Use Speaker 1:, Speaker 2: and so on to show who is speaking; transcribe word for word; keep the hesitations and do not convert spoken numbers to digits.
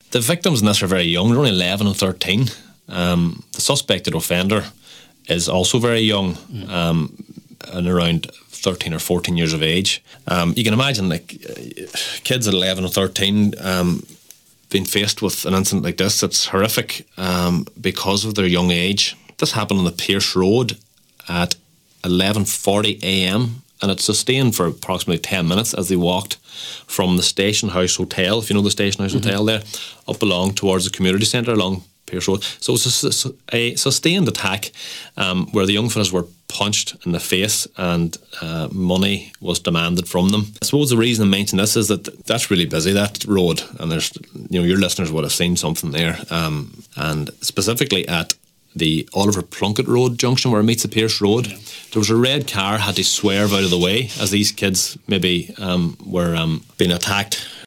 Speaker 1: The victims in this are very young. They're only eleven and thirteen. Um, the suspected offender is also very young, mm. um, and around thirteen or fourteen years of age. Um, you can imagine, like, kids at eleven or thirteen um, being faced with an incident like this. It's horrific um, because of their young age. This happened on the Pierce Road at eleven forty a.m. and it sustained for approximately ten minutes as they walked from the Station House Hotel, if you know the Station House mm-hmm. Hotel there, up along towards the community centre along Pierce Road. So it was a, a sustained attack um, where the young fellas were punched in the face and uh, money was demanded from them. I suppose the reason I mention this is that that's really busy, that road, and there's, you know, your listeners would have seen something there, um, and specifically at the Oliver Plunkett Road junction where it meets the Pierce Road, yeah. there was a red car had to swerve out of the way as these kids maybe um, were um, being attacked